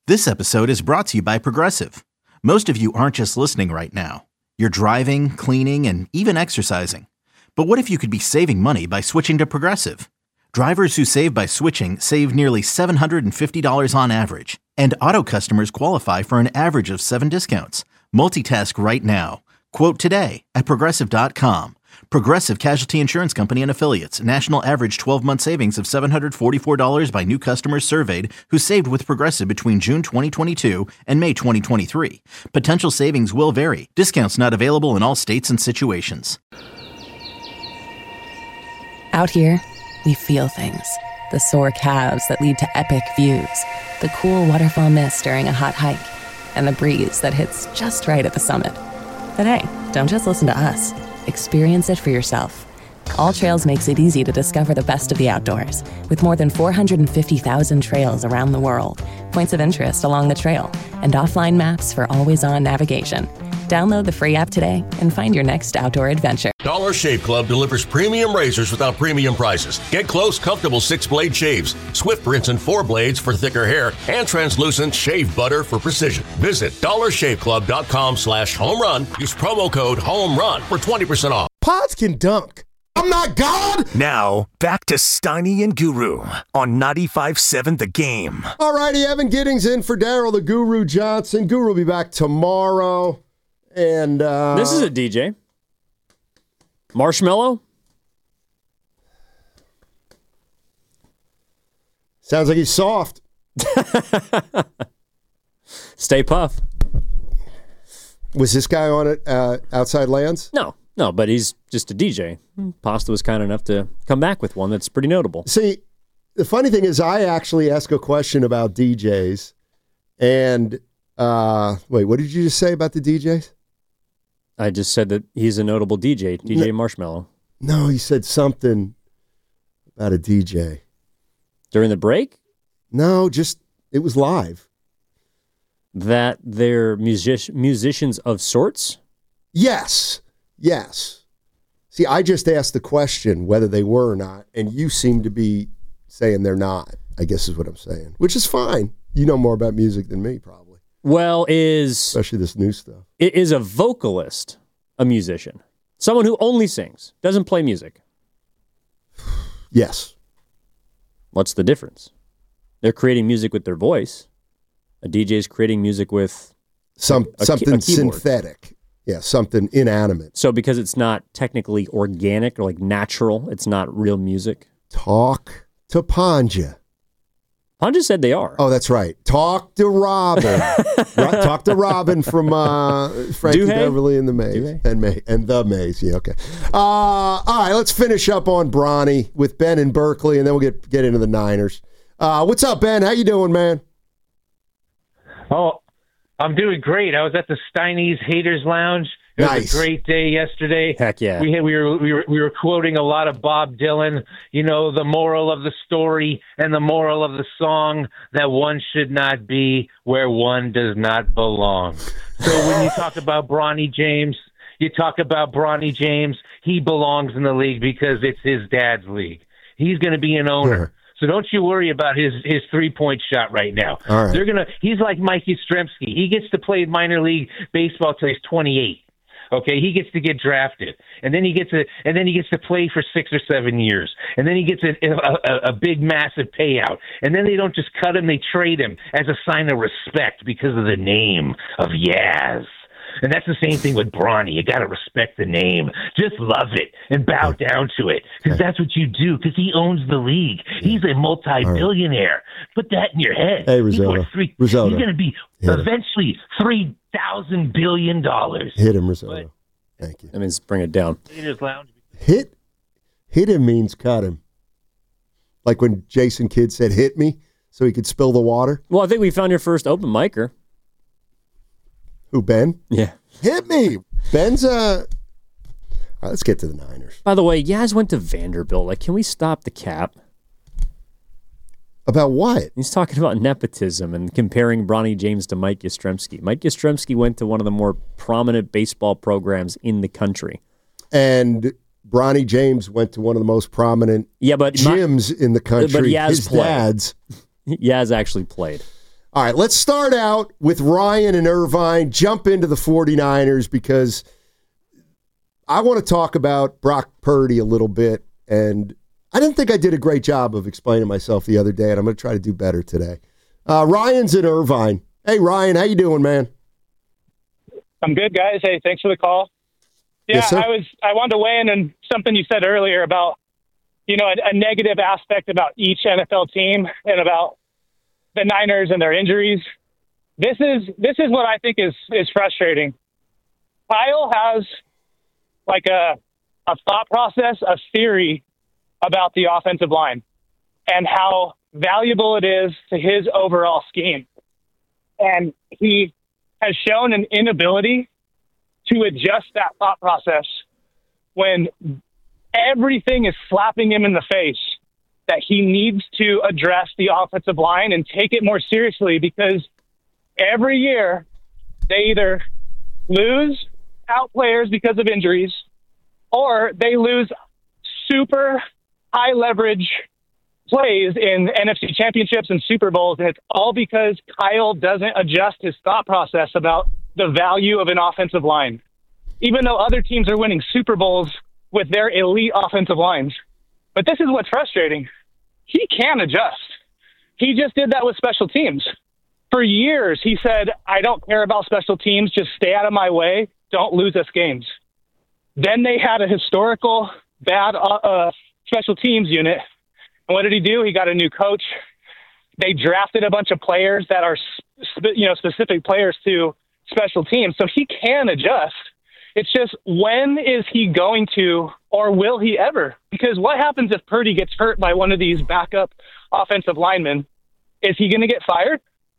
This episode is brought to you by Progressive. Most of you aren't just listening right now. You're driving, cleaning, and even exercising. But what if you could be saving money by switching to Progressive? Drivers who save by switching save nearly $750 on average. And auto customers qualify for an average of 7 discounts. Multitask right now. Quote today at Progressive.com. Progressive Casualty Insurance Company and Affiliates. National average 12-month savings of $744 by new customers surveyed who saved with Progressive between June 2022 and May 2023. Potential savings will vary. Discounts not available in all states and situations. Out here, we feel things. The sore calves that lead to epic views. The cool waterfall mist during a hot hike. And the breeze that hits just right at the summit. But hey, don't just listen to us. Experience it for yourself. All Trails makes it easy to discover the best of the outdoors, with more than 450,000 trails around the world, points of interest along the trail, and offline maps for always-on navigation. Download the free app today and find your next outdoor adventure. Dollar Shave Club delivers premium razors without premium prices. Get close, comfortable 6-blade shaves, Swift rinse and 4 blades for thicker hair, and translucent shave butter for precision. Visit dollarshaveclub.com/home run. Use promo code HOMERUN for 20% off. Pods can dunk. I'm not God. Now, back to Steiny and Guru on 95.7 The Game. All righty, Evan Giddings in for Daryl the Guru Johnson. Guru will be back tomorrow. And this is a DJ. Marshmallow? Sounds like he's soft. Stay Puff. Was this guy on it Outside Lands? No, but he's just a DJ. Pasta was kind enough to come back with one that's pretty notable. See, the funny thing is I actually asked a question about DJs. And, wait, what did you just say about the DJs? I just said that he's a notable DJ, DJ Marshmallow. No, he said something about a DJ. During the break? No, just, it was live. That they're musicians of sorts? Yes. See, I just asked the question whether they were or not, and you seem to be saying they're not, I guess is what I'm saying, which is fine. You know more about music than me, probably. Well, especially this new stuff. Is a vocalist a musician? Someone who only sings, doesn't play music? Yes. What's the difference? They're creating music with their voice. A DJ is creating music with something synthetic. Yeah, something inanimate. So because it's not technically organic or like natural, it's not real music? Talk to Panja. Panja said they are. Oh, that's right. Talk to Robin. Talk to Robin from Frankie Beverly and the Maze. And the Maze. Yeah, okay. All right, let's finish up on Bronny with Ben in Berkeley, and then we'll get into the Niners. What's up, Ben? How you doing, man? Oh, I'm doing great. I was at the Steiny's Haters Lounge. It was a great day yesterday. Heck yeah. We were quoting a lot of Bob Dylan, you know, the moral of the story and the moral of the song, that one should not be where one does not belong. So when you talk about Bronny James, he belongs in the league because it's his dad's league. He's going to be an owner. Sure. So don't you worry about his 3-point shot right now. All right. He's like Mike Yastrzemski. He gets to play minor league baseball till he's 28. Okay, he gets to get drafted, and then he gets to play for 6 or 7 years, and then he gets a big, massive payout, and then they don't just cut him; they trade him as a sign of respect because of the name of Yaz. And that's the same thing with Bronny. You got to respect the name. Just love it and bow down to it, because that's what you do, because he owns the league. He's a multi-billionaire. Put that in your head. Hey, Risotto. He's going to be eventually $3,000 billion. Hit him, Risotto. Thank you. That means bring it down. Hit him means cut him. Like when Jason Kidd said, hit me, so he could spill the water. Well, I think we found your first open micer. Who, Ben? Yeah. Hit me. Ben's All right, let's get to the Niners. By the way, Yaz went to Vanderbilt. Like, can we stop the cap? About what? He's talking about nepotism and comparing Bronny James to Mike Yastrzemski. Mike Yastrzemski went to one of the more prominent baseball programs in the country. And Bronny James went to one of the most prominent gyms in the country. But Yaz His played. dad's. Yaz actually played. All right, let's start out with Ryan and Irvine. Jump into the 49ers because I want to talk about Brock Purdy a little bit. And I didn't think I did a great job of explaining myself the other day, and I'm going to try to do better today. Ryan's in Irvine. Hey, Ryan, how you doing, man? I'm good, guys. Hey, thanks for the call. Yeah, yes, I wanted to weigh in on something you said earlier about, a negative aspect about each NFL team and about the Niners and their injuries. This is what I think is frustrating. Kyle has like a thought process, a theory about the offensive line and how valuable it is to his overall scheme. And he has shown an inability to adjust that thought process when everything is slapping him in the face that he needs to address the offensive line and take it more seriously, because every year they either lose out players because of injuries or they lose super high leverage plays in NFC championships and Super Bowls. And it's all because Kyle doesn't adjust his thought process about the value of an offensive line, even though other teams are winning Super Bowls with their elite offensive lines. But this is what's frustrating. He can adjust. He just did that with special teams. For years, he said, I don't care about special teams. Just stay out of my way. Don't lose us games. Then they had a historical bad special teams unit. And what did he do? He got a new coach. They drafted a bunch of players that are, specific players to special teams. So he can adjust. It's just, when is he going to, or will he ever? Because what happens if Purdy gets hurt by one of these backup offensive linemen? Is he going to get fired?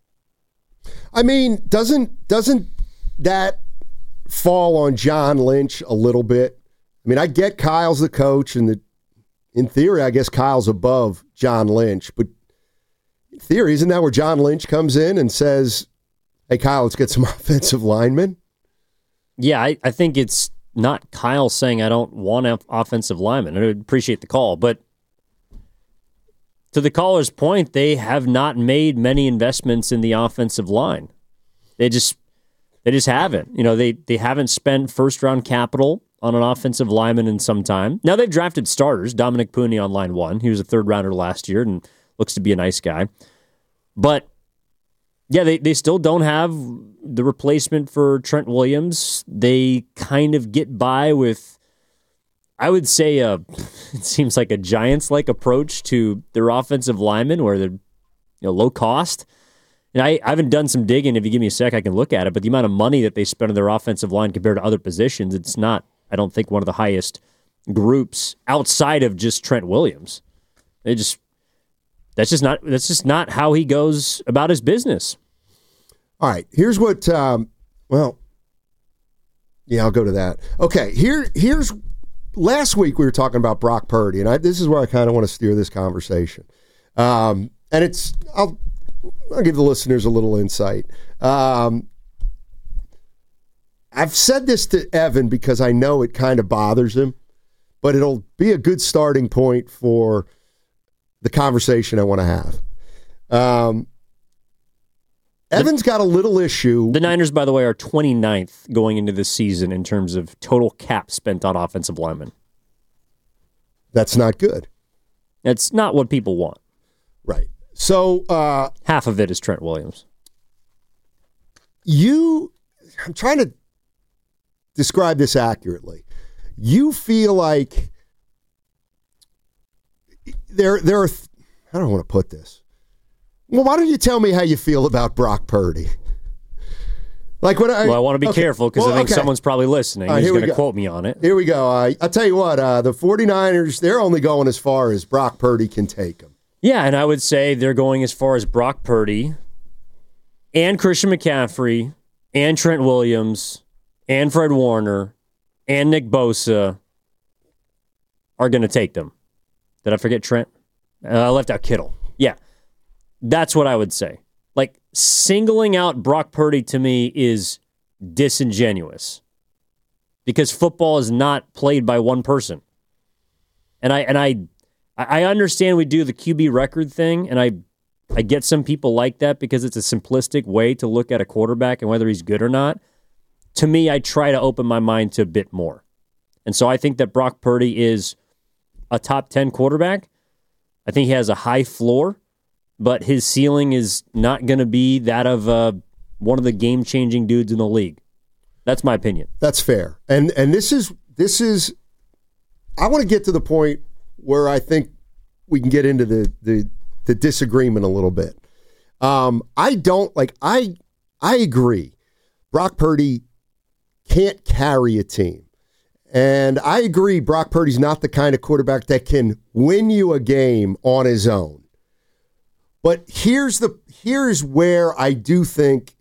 I mean, doesn't that fall on John Lynch a little bit? I mean, I get Kyle's the coach, and in theory, I guess Kyle's above John Lynch. But in theory, isn't that where John Lynch comes in and says, hey, Kyle, let's get some offensive linemen? Yeah, I think it's not Kyle saying I don't want offensive linemen. I would appreciate the call. But to the caller's point, they have not made many investments in the offensive line. They just haven't. They haven't spent first-round capital on an offensive lineman in some time. Now they've drafted starters. Dominic Puni on line one. He was a third-rounder last year and looks to be a nice guy. But yeah, they still don't have the replacement for Trent Williams. They kind of get by with, I would say, it seems like a Giants-like approach to their offensive linemen, where they're low cost. And I haven't done some digging. If you give me a sec, I can look at it. But the amount of money that they spend on their offensive line compared to other positions, it's not, I don't think, one of the highest groups outside of just Trent Williams. That's just not how he goes about his business. All right, here's what. I'll go to that. Okay, here's. Last week we were talking about Brock Purdy, and this is where I kind of want to steer this conversation. And I'll give the listeners a little insight. I've said this to Evan because I know it kind of bothers him, but it'll be a good starting point for the conversation I want to have. Evan's got a little issue. The Niners, by the way, are 29th going into this season in terms of total cap spent on offensive linemen. That's not good. That's not what people want. Right. So half of it is Trent Williams. I'm trying to describe this accurately. You feel like there are, I don't want to put this. Well, why don't you tell me how you feel about Brock Purdy? I want to be careful because I think someone's probably listening. He's going to quote me on it. Here we go. I'll tell you what, the 49ers, they're only going as far as Brock Purdy can take them. Yeah, and I would say they're going as far as Brock Purdy and Christian McCaffrey and Trent Williams and Fred Warner and Nick Bosa are going to take them. Did I forget Trent? I left out Kittle. Yeah. That's what I would say. Like, singling out Brock Purdy to me is disingenuous because football is not played by one person. And I understand we do the QB record thing, and I get some people like that because it's a simplistic way to look at a quarterback and whether he's good or not. To me, I try to open my mind to a bit more. And so I think that Brock Purdy is a top 10 quarterback. I think he has a high floor, but his ceiling is not going to be that of one of the game-changing dudes in the league. That's my opinion. That's fair. And this is I want to get to the point where I think we can get into the disagreement a little bit. I agree. Brock Purdy can't carry a team. And I agree Brock Purdy's not the kind of quarterback that can win you a game on his own. But here's where I do think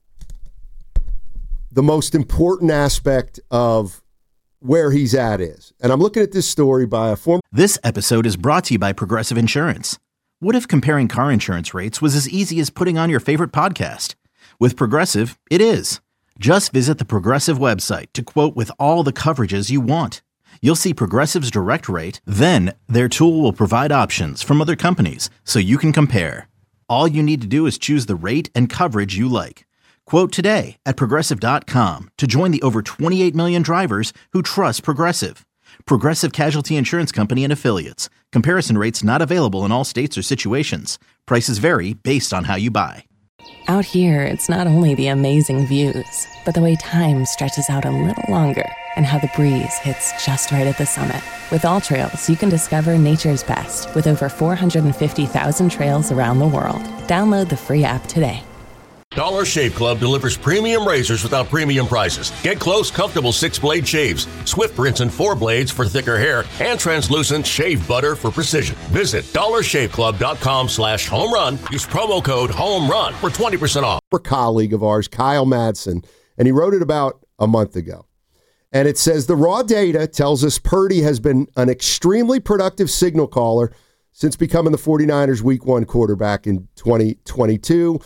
the most important aspect of where he's at is. And I'm looking at this story by a former... This episode is brought to you by Progressive Insurance. What if comparing car insurance rates was as easy as putting on your favorite podcast? With Progressive, it is. Just visit the Progressive website to quote with all the coverages you want. You'll see Progressive's direct rate, then their tool will provide options from other companies so you can compare. All you need to do is choose the rate and coverage you like. Quote today at Progressive.com to join the over 28 million drivers who trust Progressive. Progressive Casualty Insurance Company and Affiliates. Comparison rates not available in all states or situations. Prices vary based on how you buy. Out here, it's not only the amazing views, but the way time stretches out a little longer and how the breeze hits just right at the summit. With All Trails, you can discover nature's best with over 450,000 trails around the world. Download the free app today. Dollar Shave Club delivers premium razors without premium prices. Get close, comfortable 6-blade shaves, Swift rinse and 4 blades for thicker hair, and translucent shave butter for precision. Visit dollarshaveclub.com/homerun. Use promo code HOMERUN for 20% off. A colleague of ours, Kyle Madsen, and he wrote it about a month ago. And it says, the raw data tells us Purdy has been an extremely productive signal caller since becoming the 49ers Week 1 quarterback in 2022.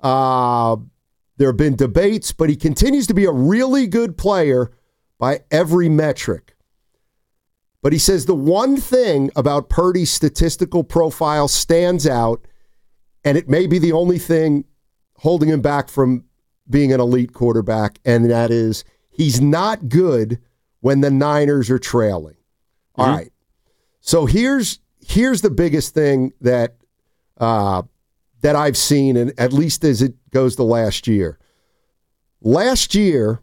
There have been debates, but he continues to be a really good player by every metric. But he says the one thing about Purdy's statistical profile stands out, and it may be the only thing holding him back from being an elite quarterback, and that is he's not good when the Niners are trailing. Mm-hmm. All right. So here's the biggest thing that I've seen, and at least as it goes to last year. Last year,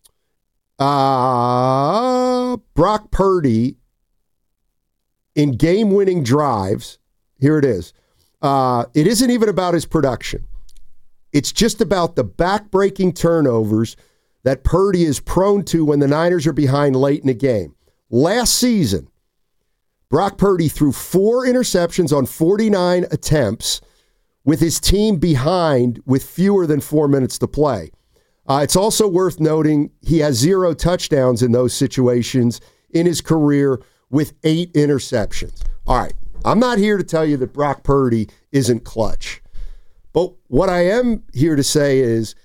Brock Purdy in game-winning drives, here it is. It isn't even about his production. It's just about the back-breaking turnovers that Purdy is prone to when the Niners are behind late in the game. Last season, Brock Purdy threw 4 interceptions on 49 attempts with his team behind with fewer than 4 minutes to play. It's also worth noting he has 0 touchdowns in those situations in his career with 8 interceptions. All right, I'm not here to tell you that Brock Purdy isn't clutch. But what I am here to say is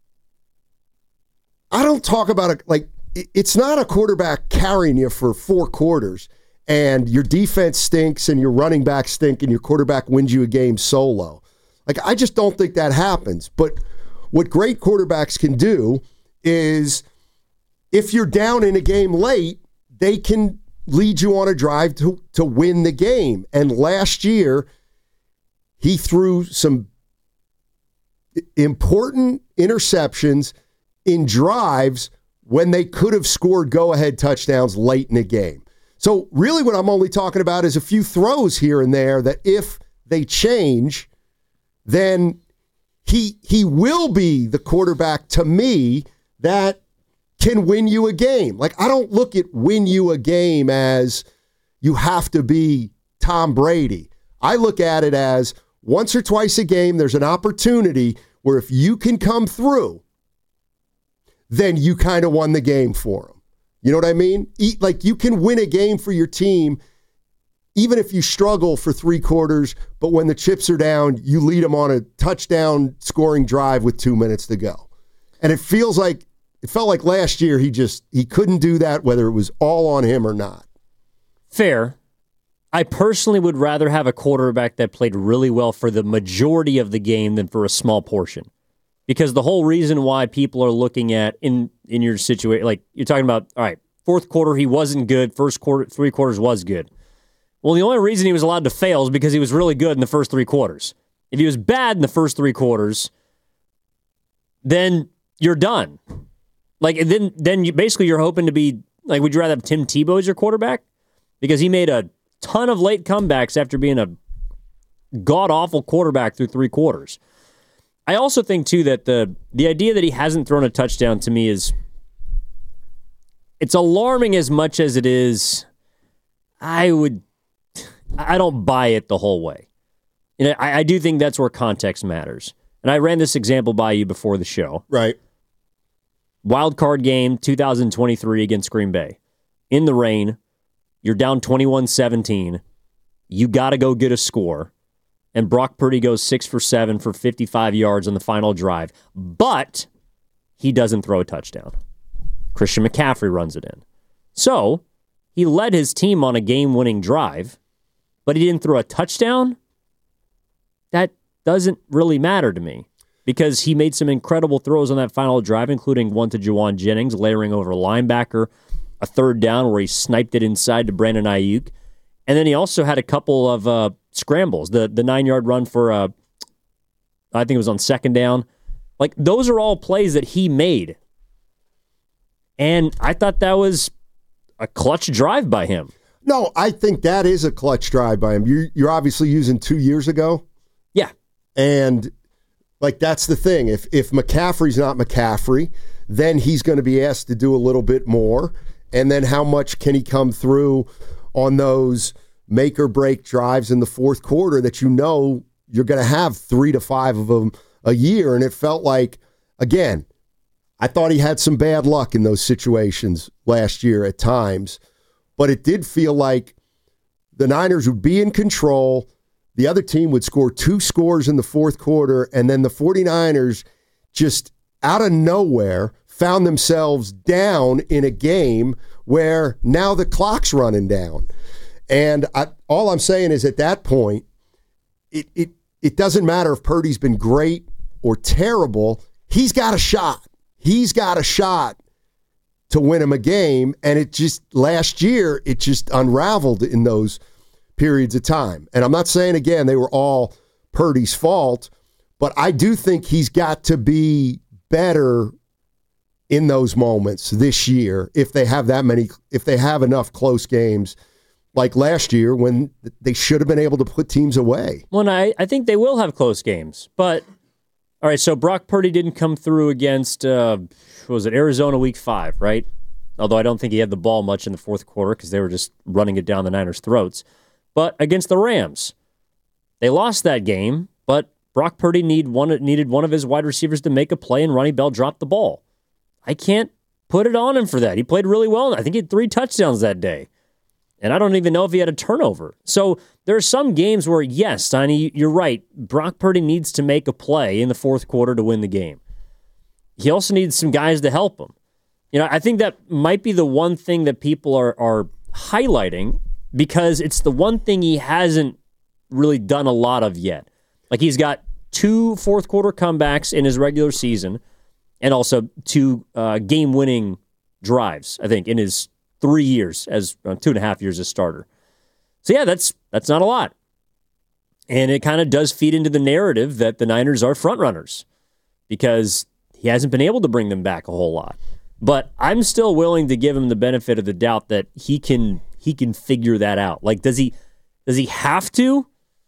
I don't talk about it like it's not a quarterback carrying you for 4 quarters and your defense stinks and your running back stink and your quarterback wins you a game solo. Like, I just don't think that happens. But what great quarterbacks can do is if you're down in a game late, they can lead you on a drive to win the game. And last year, he threw some important interceptions in drives when they could have scored go-ahead touchdowns late in the game. So really what I'm only talking about is a few throws here and there that if they change, then he will be the quarterback to me that can win you a game. Like, I don't look at win you a game as you have to be Tom Brady. I look at it as once or twice a game, there's an opportunity where if you can come through, then you kind of won the game for him. You know what I mean? Like, you can win a game for your team even if you struggle for 3 quarters, but when the chips are down, you lead them on a touchdown scoring drive with 2 minutes to go. And it felt like last year he couldn't do that, whether it was all on him or not. Fair. I personally would rather have a quarterback that played really well for the majority of the game than for a small portion. Because the whole reason why people are looking at in your situation, like you're talking about, all right, fourth quarter he wasn't good, first quarter, 3 quarters was good. Well, the only reason he was allowed to fail is because he was really good in the first 3 quarters. If he was bad in the first 3 quarters, then you're done. Like then you're hoping to be like, would you rather have Tim Tebow as your quarterback? Because he made a ton of late comebacks after being a god-awful quarterback through 3 quarters. I also think, too, that the idea that he hasn't thrown a touchdown to me it's alarming as much as it is. I don't buy it the whole way. You know, I do think that's where context matters. And I ran this example by you before the show. Right. Wild card game 2023 against Green Bay. In the rain, you're down 21-17. You got to go get a score. And Brock Purdy goes 6 for 7 for 55 yards on the final drive. But he doesn't throw a touchdown. Christian McCaffrey runs it in. So he led his team on a game-winning drive, but he didn't throw a touchdown. That doesn't really matter to me because he made some incredible throws on that final drive, including one to Juwan Jennings, layering over a linebacker, a third down where he sniped it inside to Brandon Ayuk. And then he also had a couple of scrambles, the 9-yard run for, I think it was on second down. Like, those are all plays that he made. And I thought that was a clutch drive by him. No, I think that is a clutch drive by him. You're obviously using 2 years ago. Yeah. And, like, that's the thing. If McCaffrey's not McCaffrey, then he's going to be asked to do a little bit more. And then how much can he come through on those make or break drives in the fourth quarter that you know you're going to have 3 to 5 of them a year. And it felt like, again, I thought he had some bad luck in those situations last year at times, but it did feel like the Niners would be in control. The other team would score 2 scores in the fourth quarter, and then the 49ers just out of nowhere found themselves down in a game where now the clock's running down. And all I'm saying is at that point, it doesn't matter if Purdy's been great or terrible. He's got a shot. He's got a shot to win him a game. And it just, last year, it just unraveled in those periods of time. And I'm not saying, again, they were all Purdy's fault, but I do think he's got to be better in those moments this year if they have enough close games like last year when they should have been able to put teams away. Well, I think they will have close games. But, all right, so Brock Purdy didn't come through against, Arizona week 5, right? Although I don't think he had the ball much in the fourth quarter because they were just running it down the Niners' throats. But against the Rams, they lost that game, but Brock Purdy needed one of his wide receivers to make a play, and Ronnie Bell dropped the ball. I can't put it on him for that. He played really well. I think he had 3 touchdowns that day. And I don't even know if he had a turnover. So there are some games where, yes, Steiny, you're right. Brock Purdy needs to make a play in the fourth quarter to win the game. He also needs some guys to help him. You know, I think that might be the one thing that people are highlighting because it's the one thing he hasn't really done a lot of yet. Like, he's got 2 fourth quarter comebacks in his regular season and also 2 game-winning drives, I think, in his 3 years, as 2.5 years as starter. So yeah, that's not a lot. And it kind of does feed into the narrative that the Niners are front runners because he hasn't been able to bring them back a whole lot. But I'm still willing to give him the benefit of the doubt that he can figure that out. Like, does he have to?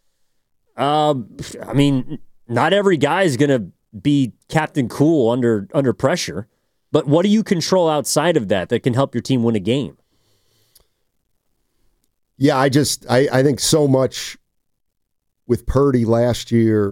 I mean, not every guy is going to be Captain Cool under pressure. But what do you control outside of that can help your team win a game? Yeah, I think so much with Purdy last year.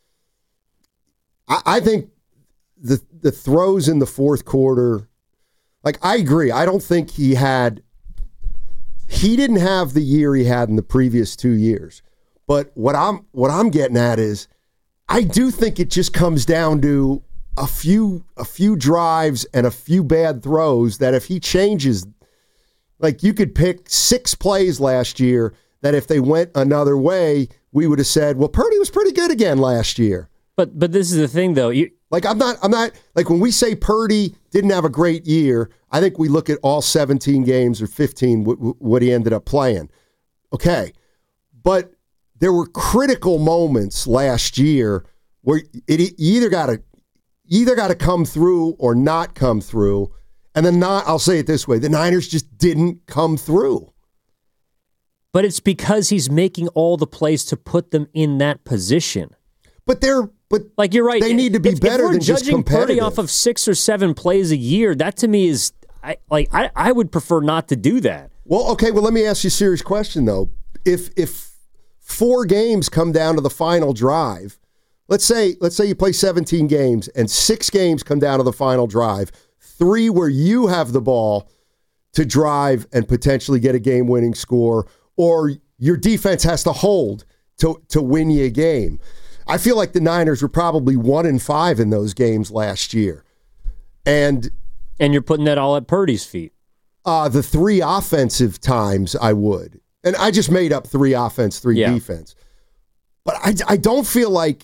I think the throws in the fourth quarter, like, I agree. I don't think he didn't have the year he had in the previous 2 years. But what I'm getting at is I do think it just comes down to a few drives and a few bad throws that if he changes, like, you could pick 6 plays last year that if they went another way, we would have said, well, Purdy was pretty good again last year. But this is the thing, though. I'm not like when we say Purdy didn't have a great year, I think we look at all 17 games or 15, what he ended up playing. Okay. But there were critical moments last year where you either got to come through or not come through. And then I'll say it this way, the Niners just didn't come through. But it's because he's making all the plays to put them in that position. But like you're right. They need to be better than just competitive. If we're judging Purdy off of 6 or 7 plays a year, that to me is I would prefer not to do that. Well, okay. Well, let me ask you a serious question though. If 4 games come down to the final drive, let's say you play 17 games and 6 games come down to the final drive, 3 where you have the ball to drive and potentially get a game-winning score, or your defense has to hold to win you a game. I feel like the Niners were probably 1-5 in those games last year. And you're putting that all at Purdy's feet. The 3 offensive times I would. And I just made up 3 offense, 3 defense. But I don't feel like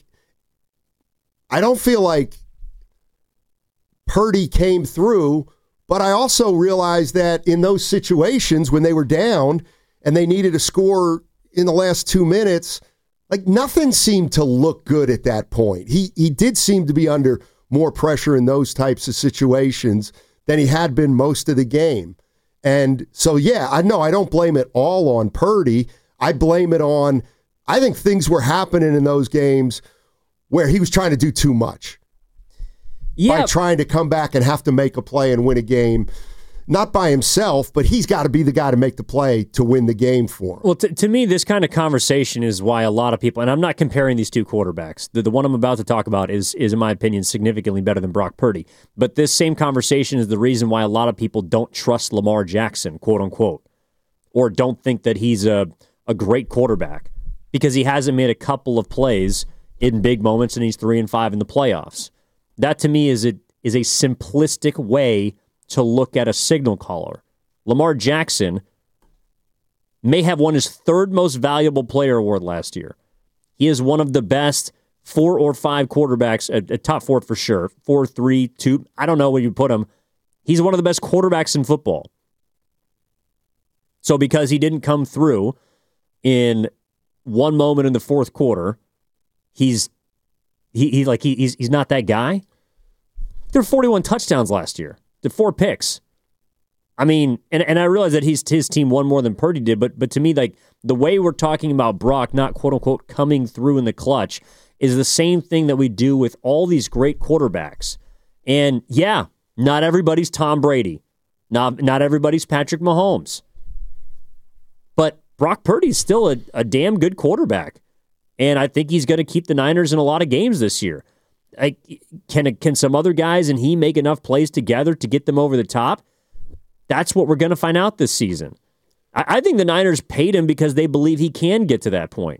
Purdy came through, but I also realized that in those situations when they were down and they needed a score in the last 2 minutes, like nothing seemed to look good at that point. He did seem to be under more pressure in those types of situations than he had been most of the game. And so, I don't blame it all on Purdy. I blame it on, I think things were happening in those games where he was trying to do too much. By trying to come back and have to make a play and win a game. Not by himself, but he's got to be the guy to make the play to win the game for him. Well, to me, this kind of conversation is why a lot of people, and I'm not comparing these 2 quarterbacks. The one I'm about to talk about is, in my opinion, significantly better than Brock Purdy. But this same conversation is the reason why a lot of people don't trust Lamar Jackson, quote unquote, or don't think that he's a great quarterback because he hasn't made a couple of plays in big moments and he's 3-5 in the playoffs. That to me is a simplistic way to look at a signal caller. Lamar Jackson may have won his 3rd most valuable player award last year. He is one of the best 4 or 5 quarterbacks, a top 4 for sure, 4, 3, 2, I don't know where you put him. He's one of the best quarterbacks in football. So because he didn't come through in one moment in the 4th quarter, he's not that guy. There were 41 touchdowns last year. The 4 picks. I mean, and I realize that his team won more than Purdy did, but to me, like the way we're talking about Brock not quote unquote coming through in the clutch is the same thing that we do with all these great quarterbacks. And not everybody's Tom Brady. Not everybody's Patrick Mahomes. But Brock Purdy's still a damn good quarterback. And I think he's going to keep the Niners in a lot of games this year. Can some other guys and he make enough plays together to get them over the top? That's what we're going to find out this season. I think the Niners paid him because they believe he can get to that point.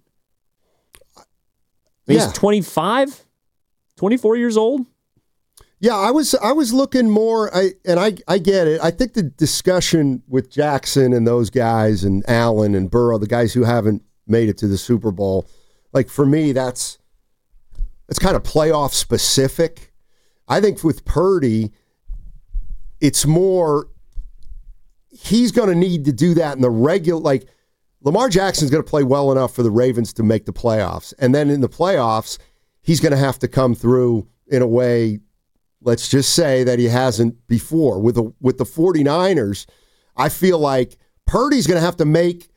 He's 25, 24 years old. Yeah, I was looking more, I get it. I think the discussion with Jackson and those guys and Allen and Burrow, the guys who haven't made it to the Super Bowl, like for me, that's kind of playoff specific. I think with Purdy, it's more he's going to need to do that in the regular, like Lamar Jackson's going to play well enough for the Ravens to make the playoffs. And then in the playoffs, he's going to have to come through in a way, let's just say, that he hasn't before. With the 49ers, I feel like Purdy's going to have to make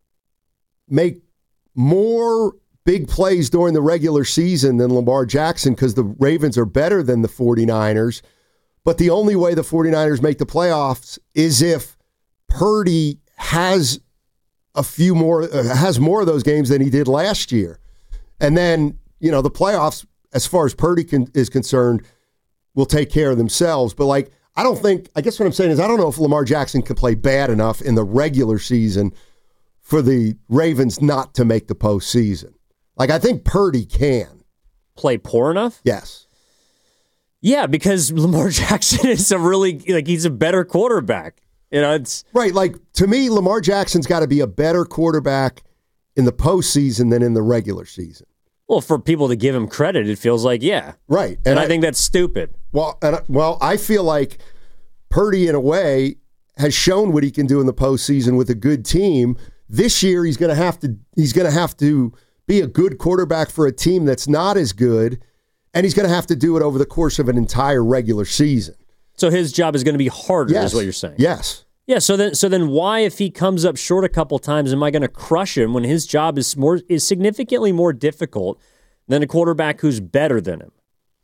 more big plays during the regular season than Lamar Jackson because the Ravens are better than the 49ers. But the only way the 49ers make the playoffs is if Purdy has more of those games than he did last year. And then, the playoffs, as far as Purdy is concerned, will take care of themselves. But I guess what I'm saying is I don't know if Lamar Jackson can play bad enough in the regular season for the Ravens not to make the postseason. I think Purdy can. Play poor enough? Yes. Yeah, because Lamar Jackson is he's a better quarterback. It's right. To me, Lamar Jackson's got to be a better quarterback in the postseason than in the regular season. Well, for people to give him credit, it feels like, yeah. Right. And I think that's stupid. Well, I feel like Purdy, in a way, has shown what he can do in the postseason with a good team. This year, he's going to have to be a good quarterback for a team that's not as good, and he's going to have to do it over the course of an entire regular season. So his job is going to be harder, yes. Is what you're saying? Yes. Yeah. So then, why, if he comes up short a couple times, am I going to crush him when his job is significantly more difficult than a quarterback who's better than him?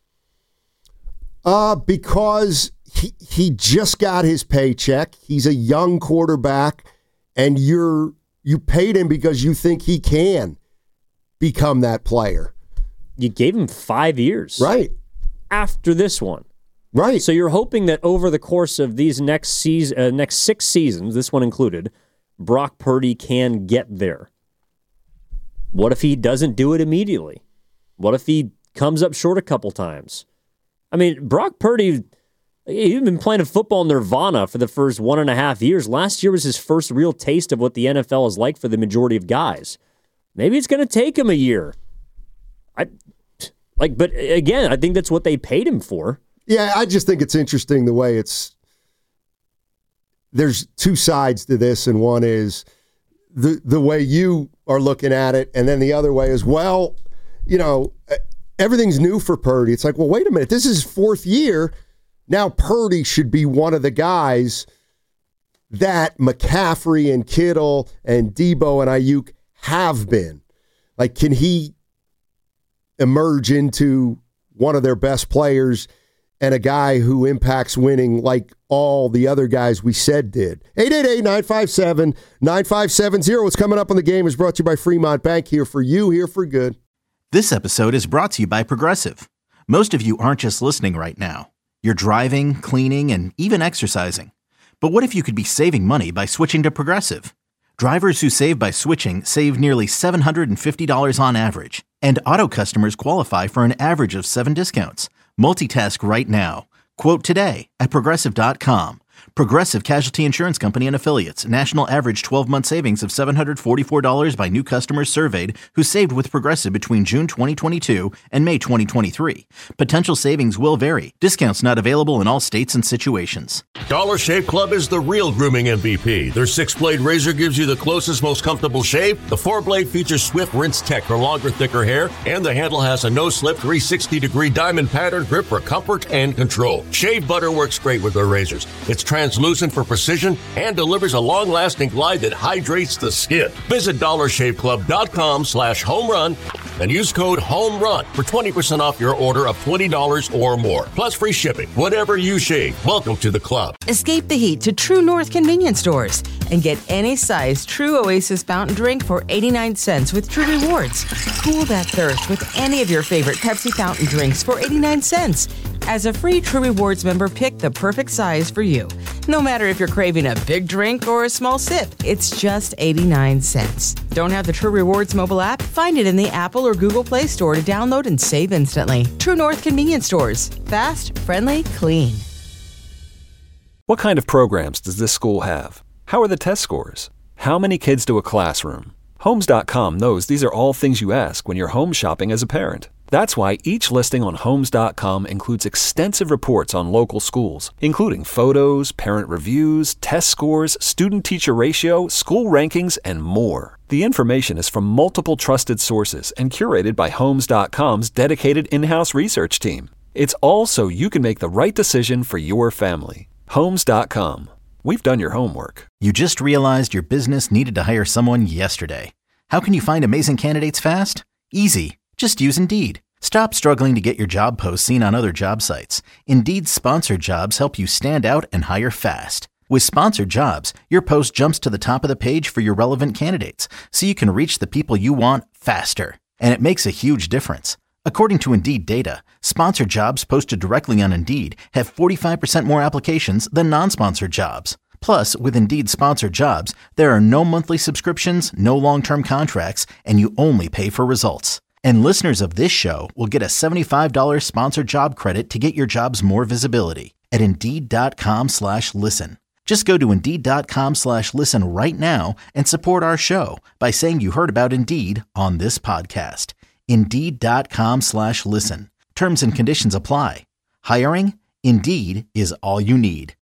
Because he just got his paycheck. He's a young quarterback, and you paid him because you think he can become that player. You gave him 5 years. Right. After this one. Right. So you're hoping that over the course of these next 6 seasons, this one included, Brock Purdy can get there. What if he doesn't do it immediately? What if he comes up short a couple times? I mean, Brock Purdy, he's been playing football nirvana for the first 1.5 years. Last year was his first real taste of what the NFL is like for the majority of guys. Maybe it's going to take him a year. But again, I think that's what they paid him for. Yeah, I just think it's interesting the way there's two sides to this, and one is the way you are looking at it, and then the other way is, well, everything's new for Purdy. It's like, well, wait a minute, this is his 4th year. Now Purdy should be one of the guys that McCaffrey and Kittle and Debo and Ayuk have been. Like, can he emerge into one of their best players and a guy who impacts winning like all the other guys we said did? 888-957-9570. What's coming up on The Game is brought to you by Fremont Bank. Here for you, here for good. This episode is brought to you by Progressive. Most of you aren't just listening right now. You're driving, cleaning, and even exercising. But what if you could be saving money by switching to Progressive? Drivers who save by switching save nearly $750 on average. And auto customers qualify for an average of 7 discounts. Multitask right now. Quote today at Progressive.com. Progressive Casualty Insurance Company and Affiliates. National average 12-month savings of $744 by new customers surveyed who saved with Progressive between June 2022 and May 2023. Potential savings will vary. Discounts not available in all states and situations. Dollar Shave Club is the real grooming MVP. Their 6-blade razor gives you the closest, most comfortable shave. The 4-blade features Swift Rinse Tech for longer, thicker hair, and the handle has a no-slip 360-degree diamond pattern grip for comfort and control. Shave butter works great with their razors. It's translucent for precision and delivers a long-lasting glide that hydrates the skin. Visit dollarshaveclub.com/homerun and use code HOMERUN for 20% off your order of $20 or more. Plus free shipping. Whatever you shave, welcome to the club. Escape the heat to True North convenience stores and get any size True Oasis fountain drink for 89 cents with True Rewards. Cool that thirst with any of your favorite Pepsi fountain drinks for 89 cents. As a free True Rewards member, pick the perfect size for you. No matter if you're craving a big drink or a small sip, it's just 89 cents. Don't have the True Rewards mobile app? Find it in the Apple or Google Play Store to download and save instantly. True North convenience stores. Fast, friendly, clean. What kind of programs does this school have? How are the test scores? How many kids do a classroom? Homes.com knows these are all things you ask when you're home shopping as a parent. That's why each listing on Homes.com includes extensive reports on local schools, including photos, parent reviews, test scores, student-teacher ratio, school rankings, and more. The information is from multiple trusted sources and curated by Homes.com's dedicated in-house research team. It's all so you can make the right decision for your family. Homes.com. We've done your homework. You just realized your business needed to hire someone yesterday. How can you find amazing candidates fast? Easy. Just use Indeed. Stop struggling to get your job posts seen on other job sites. Indeed's sponsored jobs help you stand out and hire fast. With sponsored jobs, your post jumps to the top of the page for your relevant candidates, so you can reach the people you want faster. And it makes a huge difference. According to Indeed data, sponsored jobs posted directly on Indeed have 45% more applications than non-sponsored jobs. Plus, with Indeed sponsored jobs, there are no monthly subscriptions, no long-term contracts, and you only pay for results. And listeners of this show will get a $75 sponsored job credit to get your jobs more visibility at Indeed.com/listen. Just go to Indeed.com/listen right now and support our show by saying you heard about Indeed on this podcast. Indeed.com/listen. Terms and conditions apply. Hiring? Indeed is all you need.